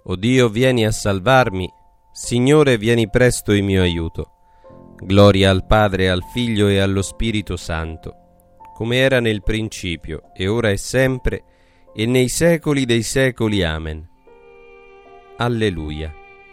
O Dio, vieni a salvarmi. Signore, vieni presto in mio aiuto. Gloria al Padre, al Figlio e allo Spirito Santo, come era nel principio, e ora e sempre, e nei secoli dei secoli. Amen. Alleluia.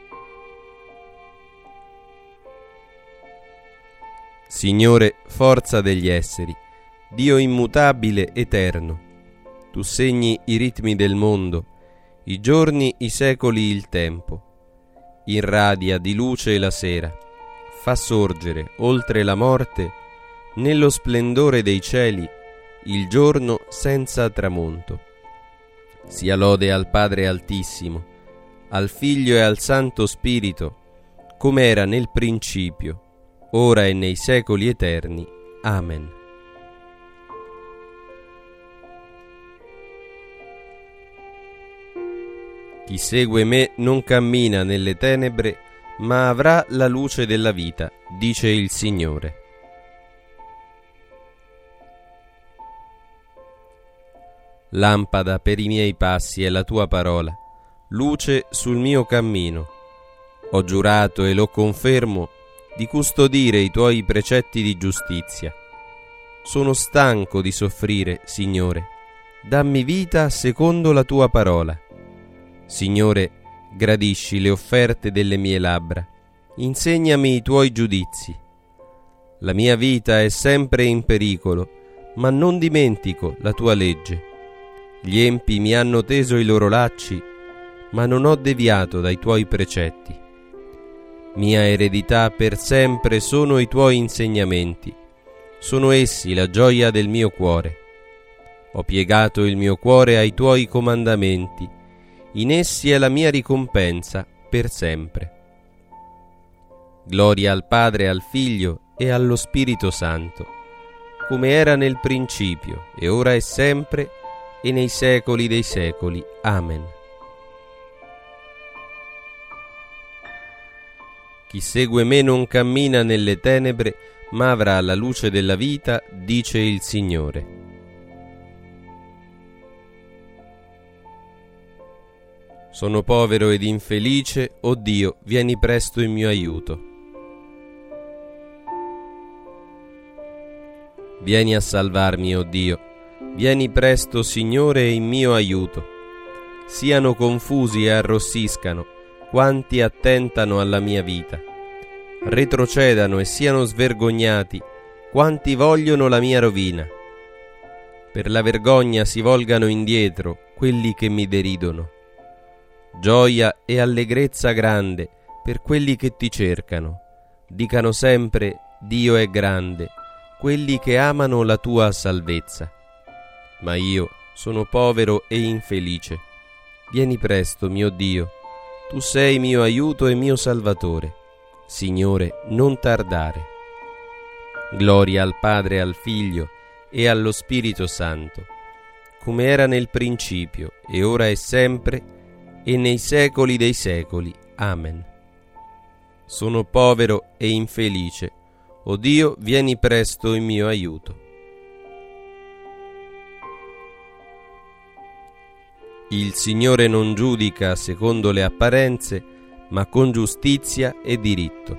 Signore, forza degli esseri, Dio immutabile, eterno, tu segni i ritmi del mondo, i giorni, i secoli, il tempo. Irradia di luce la sera, fa sorgere, oltre la morte, nello splendore dei cieli, il giorno senza tramonto. Sia lode al Padre Altissimo, al Figlio e al Santo Spirito, come era nel principio, ora e nei secoli eterni. Amen. Chi segue me non cammina nelle tenebre, ma avrà la luce della vita, dice il Signore. Lampada per i miei passi è la tua parola, luce sul mio cammino. Ho giurato e lo confermo di custodire i tuoi precetti di giustizia. Sono stanco di soffrire, Signore. Dammi vita secondo la tua parola. Signore, gradisci le offerte delle mie labbra. Insegnami i tuoi giudizi. La mia vita è sempre in pericolo, ma non dimentico la tua legge. Gli empi mi hanno teso i loro lacci, ma non ho deviato dai tuoi precetti. Mia eredità per sempre sono i tuoi insegnamenti. Sono essi la gioia del mio cuore. Ho piegato il mio cuore ai tuoi comandamenti. In essi è la mia ricompensa per sempre. Gloria al Padre, al Figlio e allo Spirito Santo, come era nel principio, e ora e sempre, e nei secoli dei secoli. Amen. Chi segue me non cammina nelle tenebre, ma avrà la luce della vita, dice il Signore. Sono povero ed infelice, o Dio, vieni presto in mio aiuto. Vieni a salvarmi, o Dio, vieni presto, Signore, in mio aiuto. Siano confusi e arrossiscano quanti attentano alla mia vita. Retrocedano e siano svergognati quanti vogliono la mia rovina. Per la vergogna si volgano indietro quelli che mi deridono. Gioia e allegrezza grande per quelli che ti cercano. Dicano sempre: Dio è grande, quelli che amano la tua salvezza. Ma io sono povero e infelice. Vieni presto, mio Dio. Tu sei mio aiuto e mio Salvatore. Signore, non tardare. Gloria al Padre, al Figlio e allo Spirito Santo, come era nel principio, e ora e sempre, e nei secoli dei secoli. Amen. Sono povero e infelice. O Dio, vieni presto in mio aiuto. Il Signore non giudica secondo le apparenze, ma con giustizia e diritto.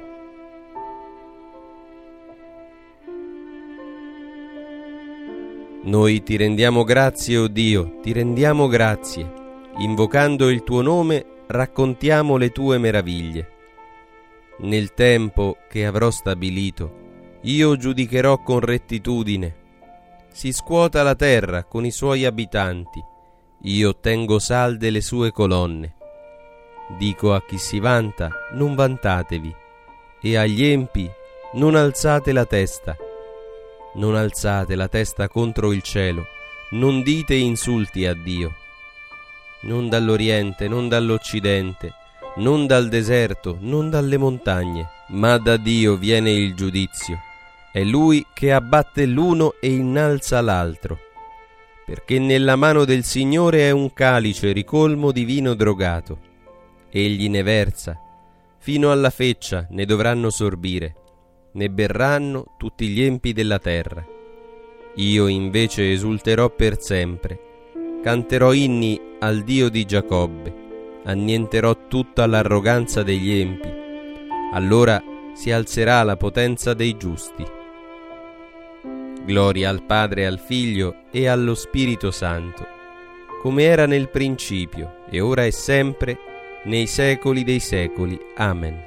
Noi ti rendiamo grazie, o Dio, ti rendiamo grazie. Invocando il tuo nome, raccontiamo le tue meraviglie. Nel tempo che avrò stabilito, io giudicherò con rettitudine. Si scuota la terra con i suoi abitanti. Io tengo salde le sue colonne. Dico a chi si vanta: non vantatevi, e agli empi: non alzate la testa. Non alzate la testa contro il cielo, non dite insulti a Dio. Non dall'Oriente, non dall'Occidente, non dal deserto, non dalle montagne, ma da Dio viene il giudizio. È Lui che abbatte l'uno e innalza l'altro. Perché nella mano del Signore è un calice ricolmo di vino drogato. Egli ne versa, fino alla feccia ne dovranno sorbire, ne berranno tutti gli empi della terra. Io invece esulterò per sempre, canterò inni al Dio di Giacobbe, annienterò tutta l'arroganza degli empi. Allora si alzerà la potenza dei giusti. Gloria al Padre, al Figlio e allo Spirito Santo, come era nel principio, e ora e sempre, nei secoli dei secoli. Amen.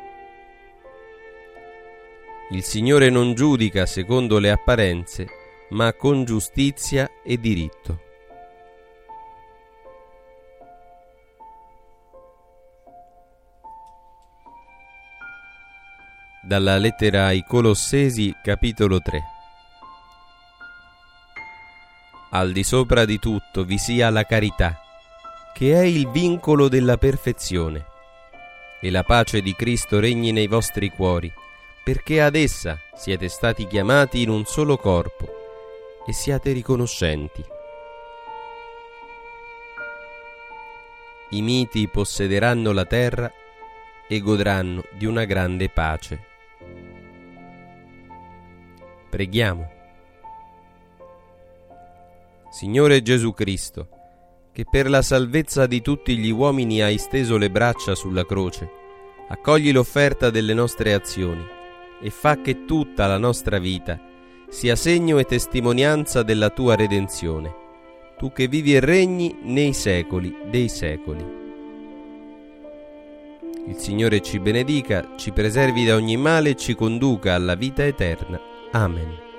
Il Signore non giudica secondo le apparenze, ma con giustizia e diritto. Dalla lettera ai Colossesi, capitolo 3. Al di sopra di tutto vi sia la carità, che è il vincolo della perfezione, e la pace di Cristo regni nei vostri cuori, perché ad essa siete stati chiamati in un solo corpo, e siate riconoscenti. I miti possederanno la terra e godranno di una grande pace. Preghiamo. Signore Gesù Cristo, che per la salvezza di tutti gli uomini hai steso le braccia sulla croce, accogli l'offerta delle nostre azioni e fa che tutta la nostra vita sia segno e testimonianza della tua redenzione, tu che vivi e regni nei secoli dei secoli. Il Signore ci benedica, ci preservi da ogni male e ci conduca alla vita eterna. Amen.